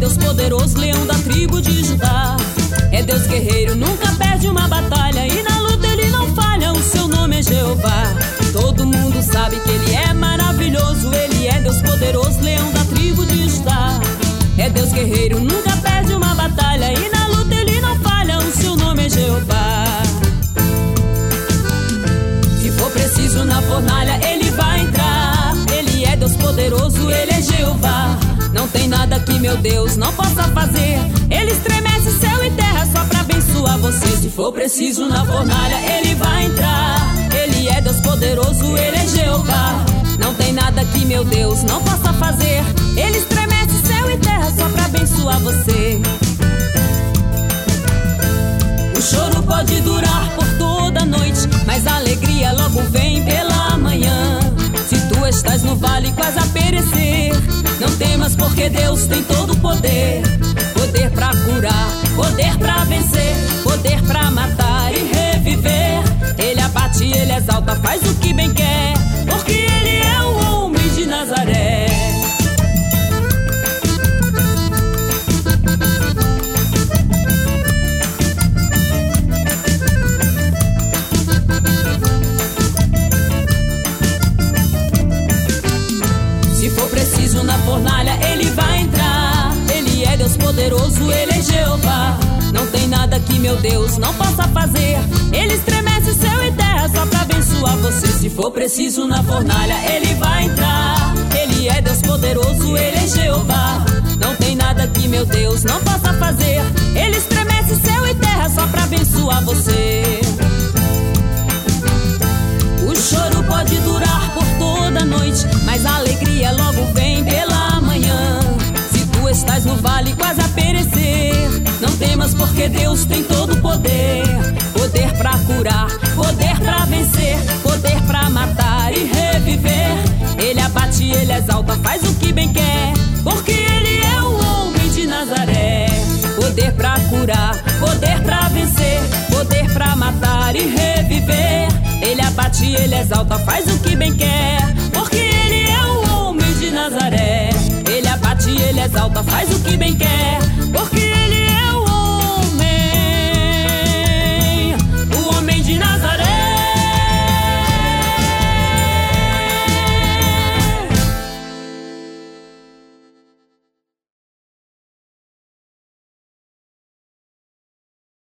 Deus poderoso, leão da tribo de Judá. É Deus guerreiro, nunca perde uma batalha, e na luta ele não falha, o seu nome é Jeová. Todo mundo sabe que ele é maravilhoso, ele é Deus poderoso, leão da tribo de Judá. É Deus guerreiro, nunca perde uma batalha, e na luta ele não falha, o seu nome é Jeová. Se for preciso na fornalha ele vai entrar, ele é Deus poderoso, ele é Jeová. Não tem nada que meu Deus não possa fazer, ele estremece céu e terra só pra abençoar você. Se for preciso na fornalha ele vai entrar, ele é Deus poderoso, ele é Jeová. Não tem nada que meu Deus não possa fazer, ele estremece céu e terra só pra abençoar você. O choro pode durar por toda a noite, mas a alegria logo vem pela manhã. Se tu estás no vale quase a perecer, não temas porque Deus tem todo o poder. Poder pra curar, poder pra vencer, poder pra matar e reviver. Ele abate, ele exalta, faz o que bem quer, porque ele é o homem de Nazaré. Se for preciso na fornalha ele vai entrar, ele é Deus poderoso, ele é Jeová. Não tem nada que meu Deus não possa fazer, ele estremece céu e terra só pra abençoar você. Se for preciso na fornalha ele vai entrar, ele é Deus poderoso, ele é Jeová. Não tem nada que meu Deus não possa fazer, ele estremece céu e terra só pra abençoar você. O choro pode durar por toda a noite, mas a alegria logo vem pela manhã. Se tu estás no vale quase a perecer, não temas porque Deus tem todo o poder. Poder pra curar, poder pra vencer, poder pra matar e reviver. Ele abate, ele exalta, faz o que bem quer, porque ele é o homem de Nazaré. Poder pra curar, poder pra vencer, poder pra matar e reviver. Ele abate, ele exalta, faz o que bem quer, porque ele é o homem de Nazaré. Ele abate, ele exalta, faz o que bem quer,